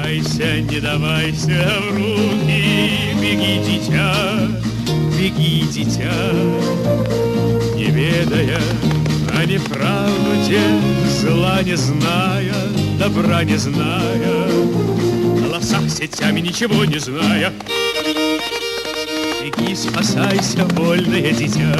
не давайся в руки, беги, дитя, не ведая о неправде, зла не зная, добра не зная, о лосах сетями ничего не зная. Беги, спасайся, вольное дитя.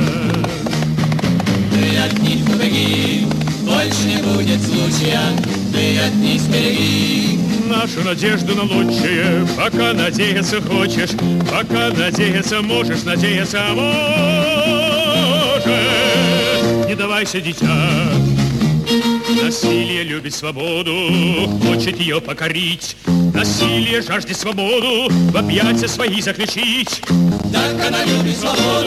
Ты от них побеги, больше не будет случая, ты от них сбереги нашу надежду на лучшее. Пока надеяться хочешь, пока надеяться можешь, надеяться можешь. Не давайся, дитя. Насилие любит свободу, хочет ее покорить. Насилие жаждет свободу, в объятия свои заключить. Так она любит свободу,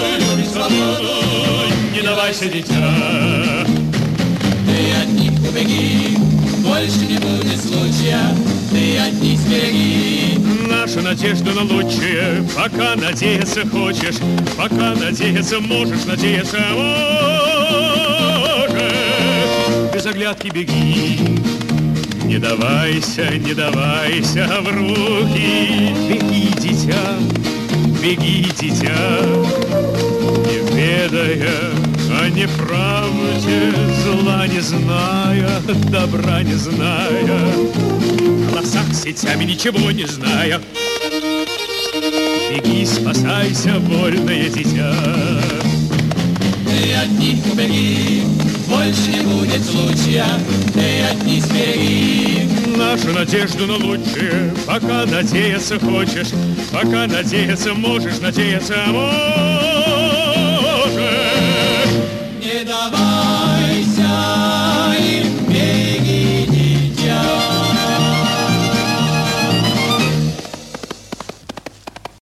не давайся, дитя. Ты от них убеги, больше не будет случая, ты от них сбереги нашу надежду на лучшее. Пока надеяться хочешь, пока надеяться можешь, надеяться можешь. Без оглядки беги, не давайся в руки. Беги, дитя, не ведая о неправде, зла не зная, добра не зная, о лосах сетями ничего не зная. Беги, спасайся, вольное дитя. Ты от них убеги, больше не будет случая, ты от них сбереги нашу надежду на лучшее. Пока надеяться хочешь, пока надеяться можешь, надеяться можешь.